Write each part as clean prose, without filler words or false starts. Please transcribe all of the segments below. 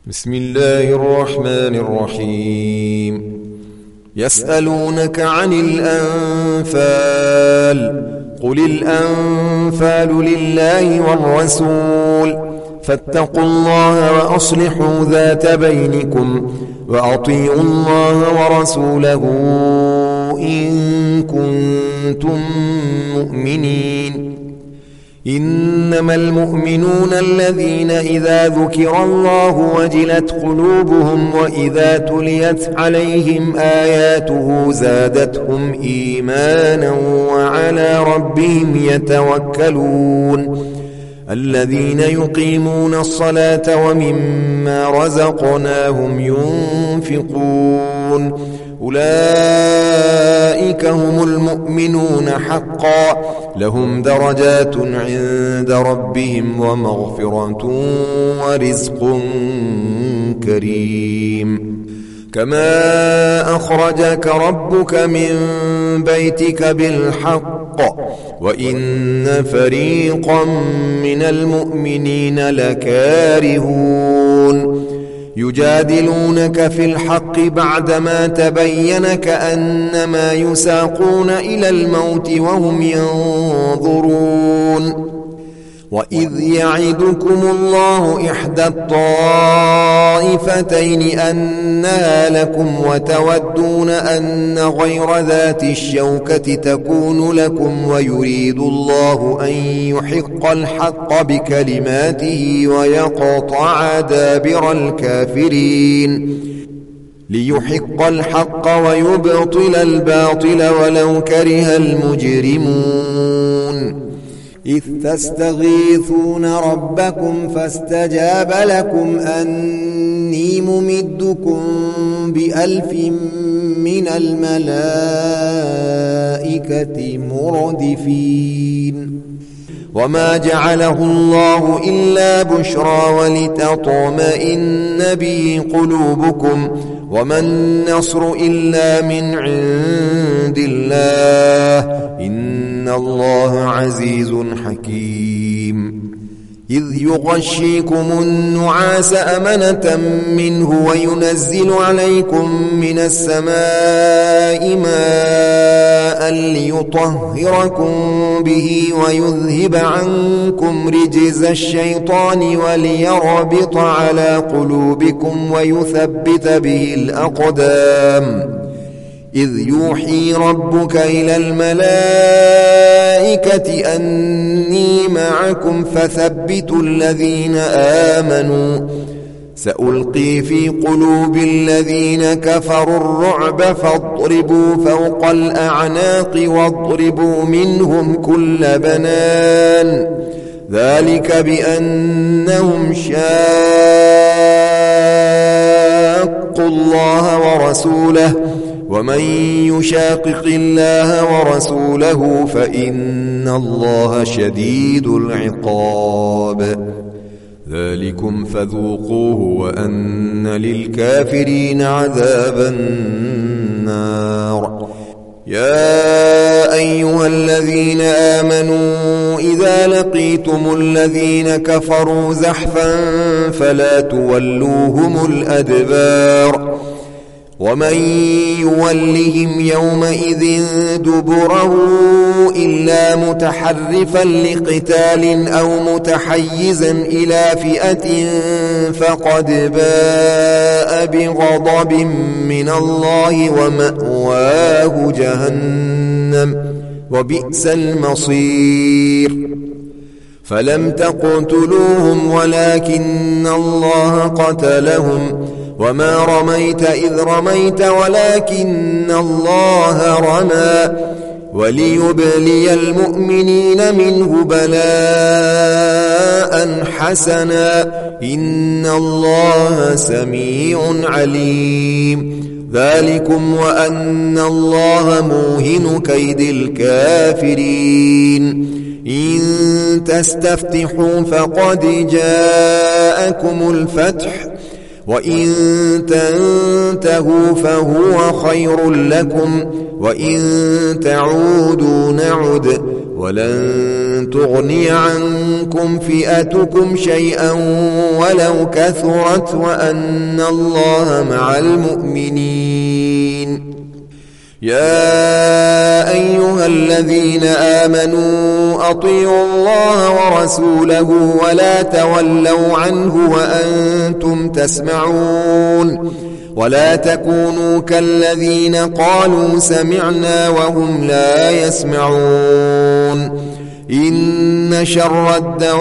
بسم الله الرحمن الرحيم. يسألونك عن الأنفال قل الأنفال لله والرسول فاتقوا الله وأصلحوا ذات بينكم وأطيعوا الله ورسوله إن كنتم مؤمنين. إنما المؤمنون الذين إذا ذكر الله وجلت قلوبهم وإذا تليت عليهم آياته زادتهم إيمانا وعلى ربهم يتوكلون. الذين يقيمون الصلاة ومما رزقناهم ينفقون أولئك هم المؤمنون حقا لهم درجات عند ربهم ومغفرة ورزق كريم. كما أخرجك ربك من بيتك بالحق وإن فريقا من المؤمنين لكارهون. يجادلونك في الحق بعدما تبين كأنما يساقون إلى الموت وهم ينظرون. وإذ يعدكم الله إحدى الطائفتين أنها لكم وتودون أن غير ذات الشوكة تكون لكم ويريد الله أن يحق الحق بكلماته ويقطع دابر الكافرين ليحق الحق ويبطل الباطل ولو كره المجرمون. إذ تستغيثون ربكم فاستجاب لكم أني ممدكم ب1000 من الملائكة مردفين. وما جعله الله إلا بشرى ولتطمئن به قلوبكم وما النصر إلا من عند الله إن الله عزيز حكيم. إذ يغشيكم النعاس أمنة منه وينزل عليكم من السماء ماء ليطهركم به ويذهب عنكم رجز الشيطان وليربط على قلوبكم ويثبت به الأقدام. إذ يوحي ربك إلى الملائكة أني معكم فثبتوا الذين آمنوا سألقي في قلوب الذين كفروا الرعب فاضربوا فوق الأعناق واضربوا منهم كل بنان ذلك بأنهم شاقوا الله ورسوله ومن يشاقق الله ورسوله فإن الله شديد العقاب. ذلكم فذوقوه وأن للكافرين عذاب النار. يا أيها الذين آمنوا إذا لقيتم الذين كفروا زحفا فلا تولوهم الأدبار ومن يولهم يومئذ دبره إلا متحرفا لقتال أو متحيزا إلى فئة فقد باء بغضب من الله ومأواه جهنم وبئس المصير. فلم تقتلوهم ولكن الله قتلهم وما رميت إذ رميت ولكن الله رمى وليبلي المؤمنين منه بلاء حسنا إن الله سميع عليم. ذلكم وأن الله موهن كيد الكافرين. إن تستفتحوا فقد جاءكم الفتح وإن تنتهوا فهو خير لكم وإن تعودوا نعد ولن تغني عنكم فئتكم شيئا ولو كثرت وأن الله مع المؤمنين. يا أيها الذين آمنوا أطيعوا الله ورسوله ولا تولوا عنه وأنتم تسمعون ولا تكونوا كالذين قالوا سمعنا وهم لا يسمعون. إن شر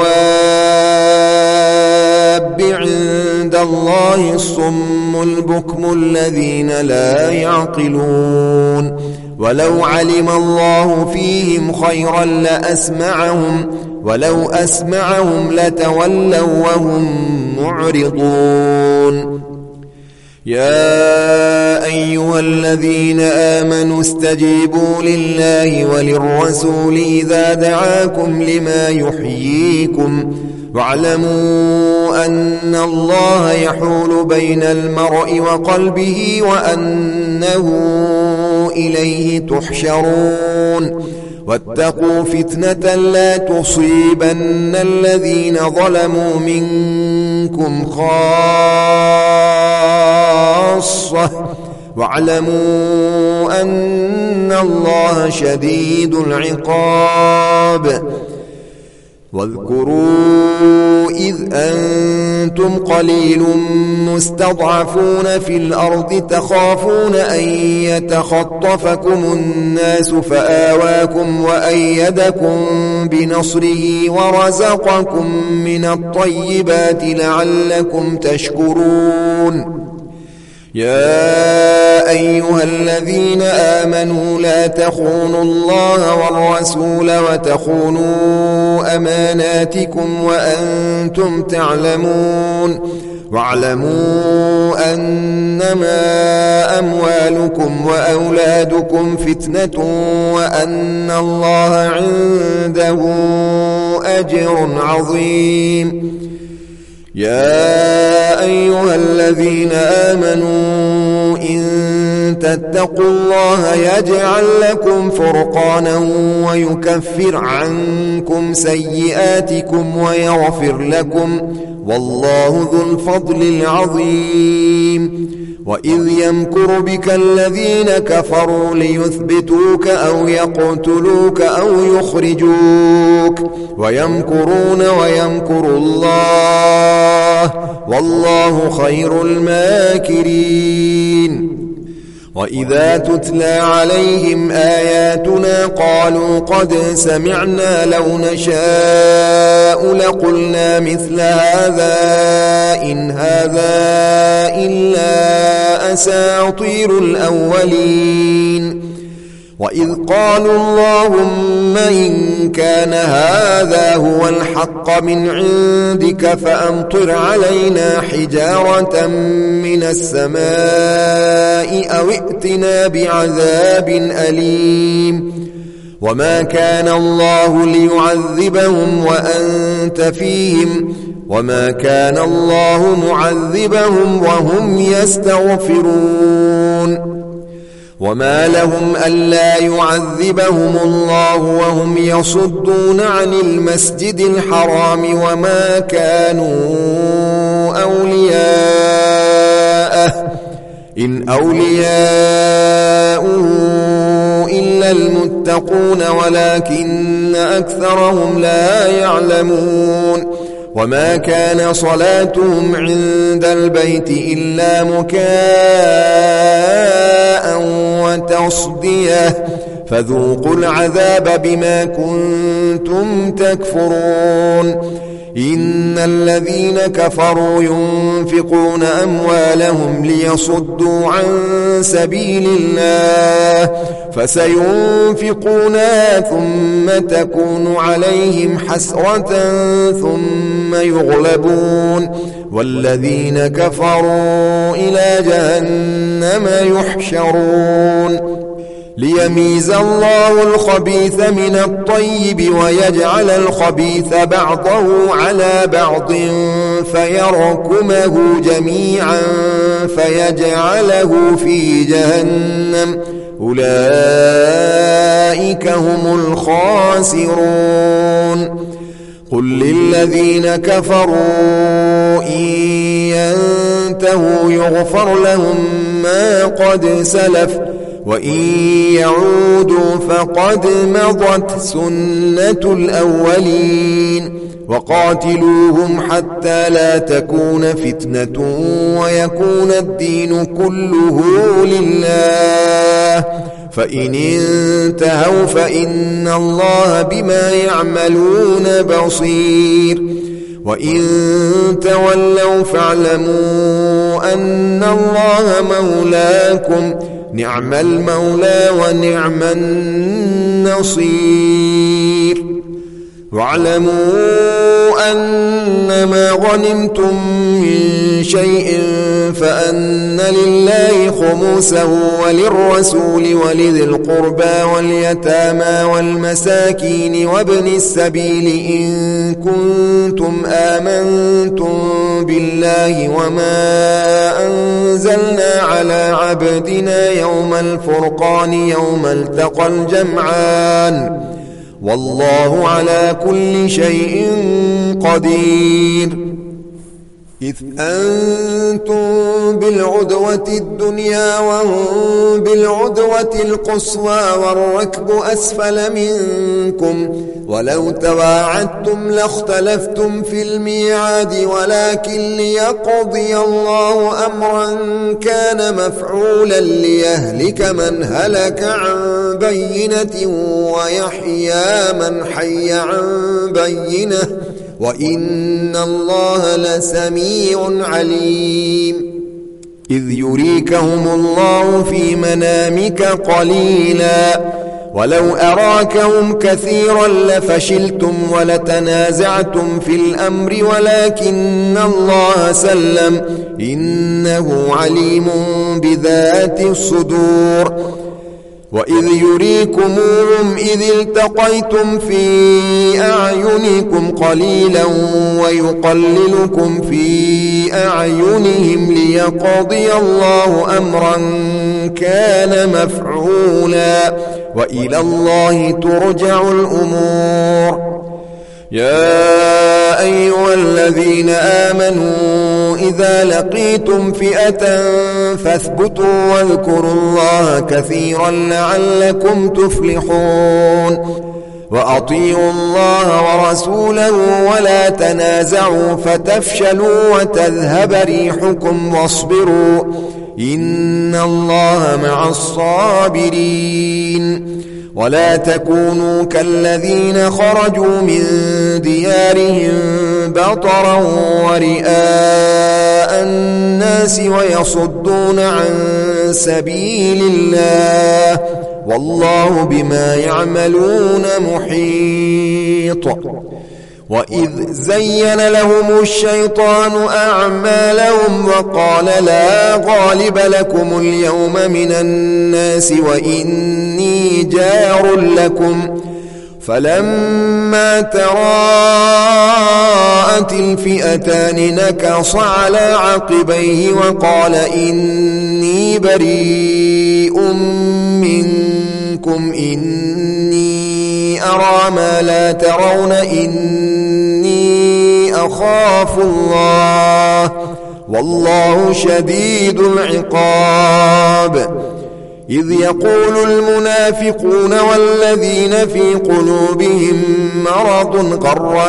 الدواب عند الله الصم البكم الذين لا يعقلون. ولو علم الله فيهم خيرا لأسمعهم ولو أسمعهم لتولوا وهم معرضون. يا أيها الذين آمنوا استجيبوا لله وللرسول إذا دعاكم لما يحييكم واعلموا أن الله يحول بين المرء وقلبه وأنه إليه تحشرون. واتقوا فتنة لا تصيبن الذين ظلموا منكم خاصة واعلموا أن الله شديد العقاب. واذكروا إذ أنتم قليل مستضعفون في الأرض تخافون أن يتخطفكم الناس فآواكم وأيدكم بنصره ورزقكم من الطيبات لعلكم تشكرون. يا أيها الذين آمنوا لا تخونوا الله والرسول وتخونوا أماناتكم وأنتم تعلمون. واعلموا أنما أموالكم وأولادكم فتنة وأن الله عنده أجر عظيم. يا أيها الذين آمنوا إن تتقوا الله يجعل لكم فرقانا ويكفر عنكم سيئاتكم ويغفر لكم والله ذو الفضل العظيم. وإذ يمكر بك الذين كفروا ليثبتوك أو يقتلوك أو يخرجوك ويمكرون ويمكر الله والله خير الماكرين. وإذا تتلى عليهم آياتنا قالوا قد سمعنا لو نشاء لقلنا مثل هذا إن هذا إلا أساطير الأولين. وإذ قالوا اللهم إن كان هذا هو الحق من عندك فأمطر علينا حجارة من السماء أو ائتنا بعذاب أليم. وما كان الله ليعذبهم وأنت فيهم وما كان الله معذبهم وهم يستغفرون. وما لهم ألا يعذبهم الله وهم يصدون عن المسجد الحرام وما كانوا أولياءه إن أولياؤه إلا المتقون ولكن أكثرهم لا يعلمون. وما كان صلاتهم عند البيت إلا مكاء وتصدية فذوقوا العذاب بما كنتم تكفرون. إن الذين كفروا ينفقون أموالهم ليصدوا عن سبيل الله فسينفقونها ثم تكون عليهم حسرة ثم يغلبون والذين كفروا إلى جهنم يحشرون. ليميز الله الخبيث من الطيب ويجعل الخبيث بعضه على بعض فيركمه جميعا فيجعله في جهنم أولئك هم الخاسرون قل للذين كفروا إن ينتهوا يغفر لهم ما قد سلف وإن يعودوا فقد مضت سنة الأولين وقاتلوهم حتى لا تكون فتنة ويكون الدين كله لله فإن انتهوا فإن الله بما يعملون بصير وإن تولوا فاعلموا أن الله مولاكم نعم المولى ونعم النصير واعلموا أنما غنمتم من شيء فأن لله خمسه وللرسول ولذي القربى واليتامى والمساكين وابن السبيل إن كنتم آمنتم بالله وما أنزلنا على عبدنا يوم الفرقان يوم التقى الجمعان والله على كل شيء قدير إذ أنتم بالعدوة الدنيا وهم بالعدوة القصوى والركب أسفل منكم ولو تواعدتم لاختلفتم في الميعاد ولكن ليقضي الله أمرا كان مفعولا ليهلك من هلك عن بينة ويحيى من حي عن بينة وإن الله لسميع عليم إذ يريكهم الله في منامك قليلا ولو أراكهم كثيرا لفشلتم ولتنازعتم في الأمر ولكن الله سلم إنه عليم بذات الصدور وإذ يريكموهم إذ التقيتم في أعينكم قليلا ويقللكم في أعينهم ليقضي الله أمرا كان مفعولا وإلى الله ترجع الأمور يا أيها الذين آمنوا إذا لقيتم فئة فاثبتوا واذكروا الله كثيرا لعلكم تفلحون وأطيعوا الله ورسوله ولا تنازعوا فتفشلوا وتذهب ريحكم واصبروا إن الله مع الصابرين ولا تكونوا كالذين خرجوا من ديارهم بطرا ورئاء الناس ويصدون عن سبيل الله والله بما يعملون محيط وإذ زين لهم الشيطان أعمالهم وقال لا غالب لكم اليوم من الناس وإني جار لكم فلما تراءت الفئتان نكص على عقبيه وقال إني بريء منكم إني أرى ما لا ترون إني أخاف الله والله شديد العقاب إذ يقول المنافقون والذين في قلوبهم مرض غر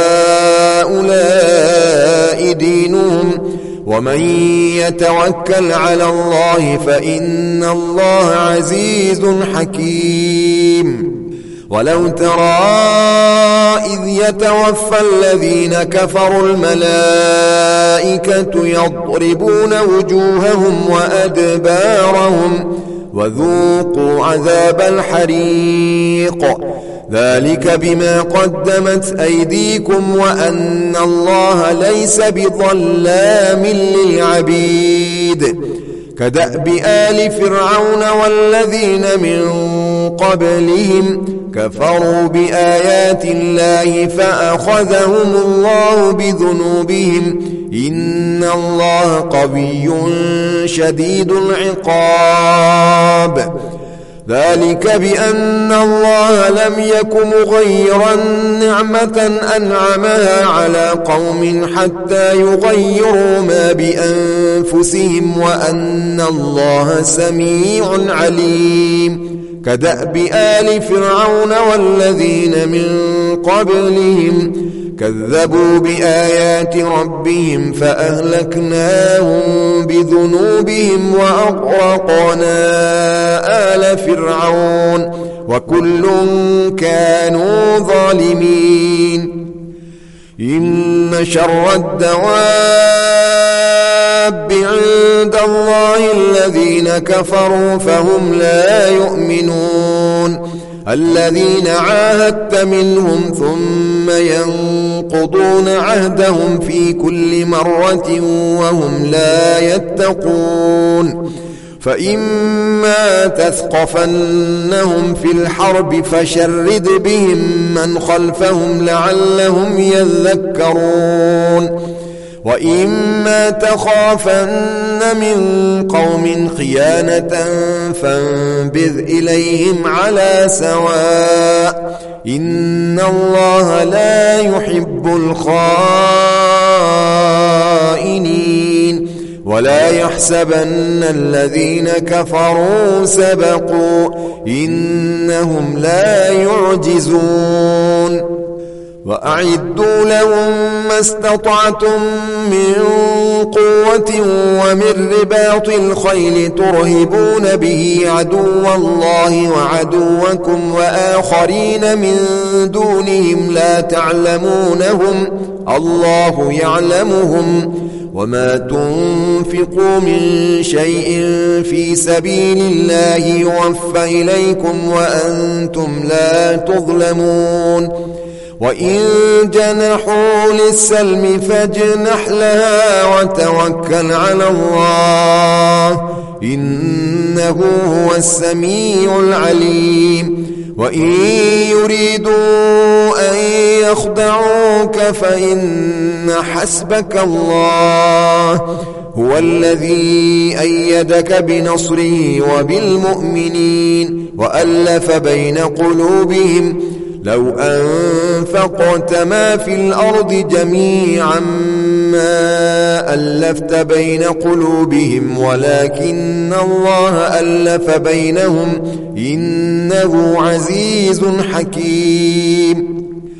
هؤلاء دينهم ومن يتوكل على الله فإن الله عزيز حكيم ولو ترى إذ يتوفى الذين كفروا الملائكة يضربون وجوههم وأدبارهم وذوقوا عذاب الحريق ذلك بما قدمت أيديكم وأن الله ليس بظلام للعبيد كدأب آل فرعون والذين من قبلهم كفروا بآيات الله فأخذهم الله بذنوبهم إن الله قوي شديد العقاب ذلك بأن الله لم يك مغيرا نعمة أنعمها على قوم حتى يغيروا ما بأنفسهم وأن الله سميع عليم كدأب آل فرعون والذين من قبلهم كذبوا بآيات ربهم فأهلكناهم بذنوبهم وأغرقنا آل فرعون وكل كانوا ظالمين إن شر الدواب عند الله الذين كفروا فهم لا يؤمنون الذين عاهدت منهم ثم ينقضون عهدهم في كل مرة وهم لا يتقون فإما تثقفنهم في الحرب فشرد بهم من خلفهم لعلهم يذكرون وإما تخافن من قوم خيانة فانبذ إليهم على سواء إن الله لا يحب الخائنين ولا يحسبن الذين كفروا سبقوا إنهم لا يعجزون وأعدوا لهم ما استطعتم من قوة ومن رباط الخيل ترهبون به عدو الله وعدوكم وآخرين من دونهم لا تعلمونهم الله يعلمهم وما تنفقوا من شيء في سبيل الله يوفى إليكم وأنتم لا تظلمون وإن جنحوا للسلم فاجنح لها وتوكل على الله إنه هو السميع العليم وإن يريدوا أن يخدعوك فإن حسبك الله هو الذي أيدك بنصره وبالمؤمنين وألف بين قلوبهم لو أنفقت ما في الأرض جميعا ما ألفت بين قلوبهم ولكن الله ألف بينهم إنه عزيز حكيم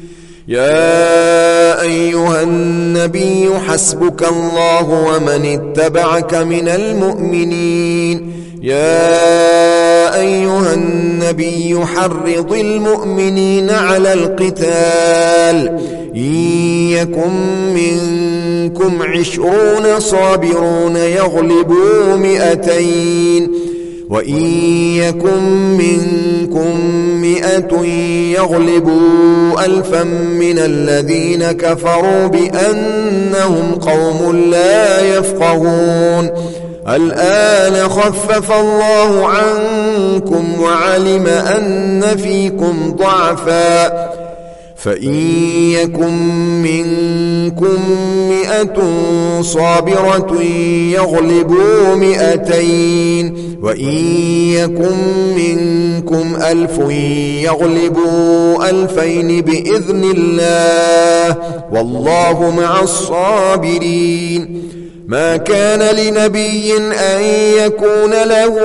يا أيها النبي حسبك الله ومن اتبعك من المؤمنين يا أيها النبي حرض المؤمنين على القتال إن يكن منكم 20 صابرون يغلبوا 200 وإن يكن منكم 100 يغلبوا 1000 من الذين كفروا بأنهم قوم لا يفقهون الآن خفف الله عنكم وعلم أن فيكم ضعفا فإن يكن منكم 100 صابرة يغلبوا 200 وإن يكن منكم 1000 يغلبوا 2000 بإذن الله والله مع الصابرين ما كان لنبي أن يكون له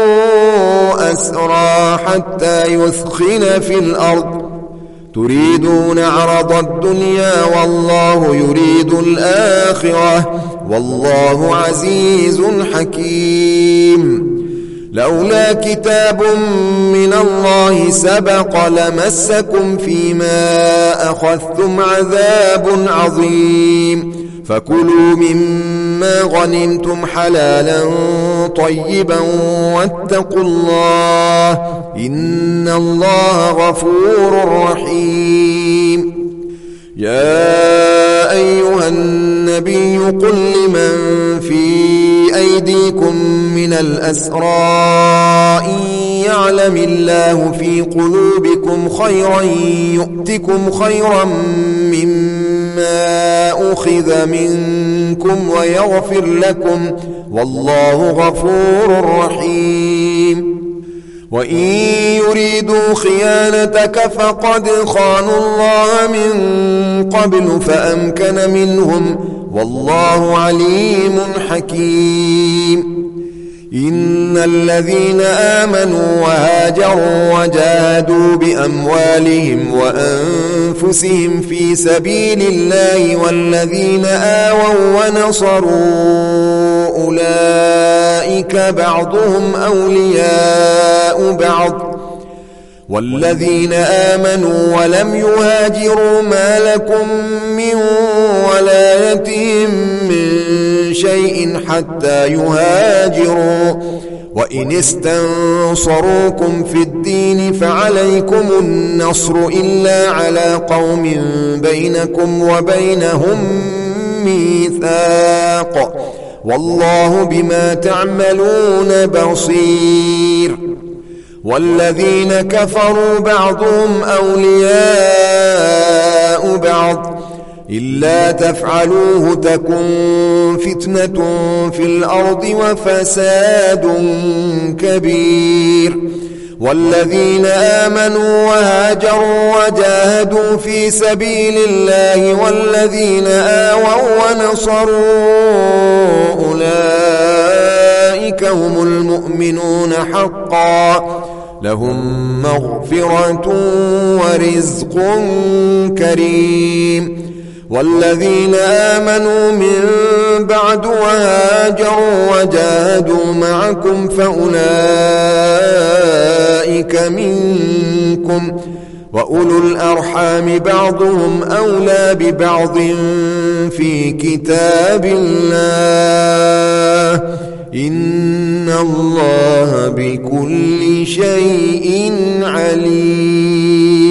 أسرى حتى يثخن في الأرض تريدون عرض الدنيا والله يريد الآخرة والله عزيز حكيم لولا كتاب من الله سبق لمسكم فيما أخذتم عذاب عظيم فكلوا مما غنمتم حلالا طيبا واتقوا الله إن الله غفور رحيم يا أيها النبي قل لمن في أيديكم من الأسرى إن يعلم الله في قلوبكم خيرا يؤتكم خيرا مما أخذ منكم ويغفر لكم والله غفور رحيم وإن يريدوا خيانتك فقد خانوا الله من قبل فأمكن منهم والله عليم حكيم إن الذين آمنوا وهاجروا وجاهدوا بأموالهم وأنفسهم في سبيل الله والذين آووا ونصروا أولئك بعضهم أولياء بعض والذين آمنوا ولم يهاجروا ما لكم من ولايتهم من شيء حتى يهاجروا وإن استنصروكم في الدين فعليكم النصر إلا على قوم بينكم وبينهم ميثاق والله بما تعملون بصير والذين كفروا بعضهم أولياء بعض إلا تفعلوه تكن فتنة في الأرض وفساد كبير والذين آمنوا وهاجروا وجاهدوا في سبيل الله والذين آووا ونصروا أولئك هم المؤمنون حقا لهم مغفرة ورزق كريم والذين آمنوا من بعد وهاجروا وجاهدوا معكم فأولئك منكم وأولو الأرحام بعضهم أولى ببعض في كتاب الله إن الله بكل شيء عليم